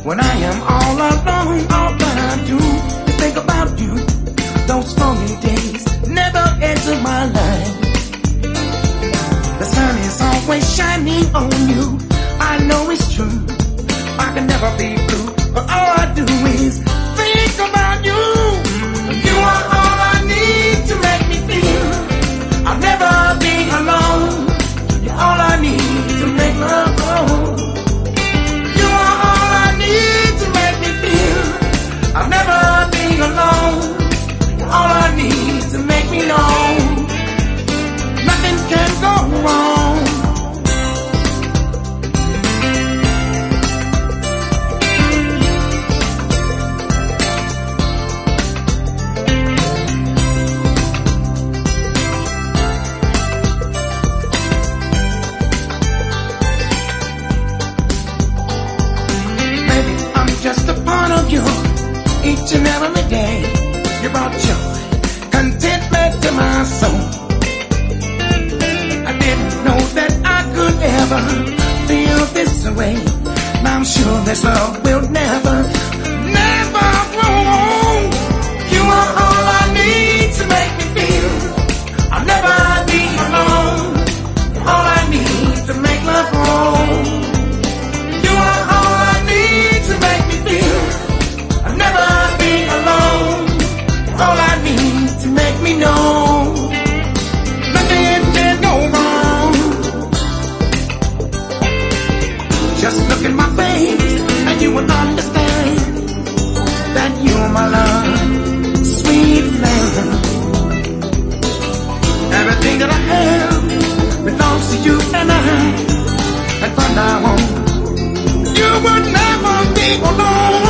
When I am all alone, all that I do is think about you. Those lonely days never enter my life. The sun is always shining on you. I know it's true. I can never be blue, but all I do is think about you. You are all I need to make me feel I'll never be alone. You're all I need to make love grow. You are all I need to make me feel I'll never be alone. You're all I need to make me know nothing can go wrong. Just a part of you, each and every day. You brought joy, contentment to my soul. I didn't know that I could ever feel this way. Now I'm sure this love will never, never grow old. You are all I need to make me feel I'll never be alone. All I need to make love grow. You are all I need to make me feel I'll never be alone. All I need to make me know nothing can go wrong. Just look in my face and you will understand that you're my love, sweet love. Everything that I have belongs to you and I. And from now on you would never be alone.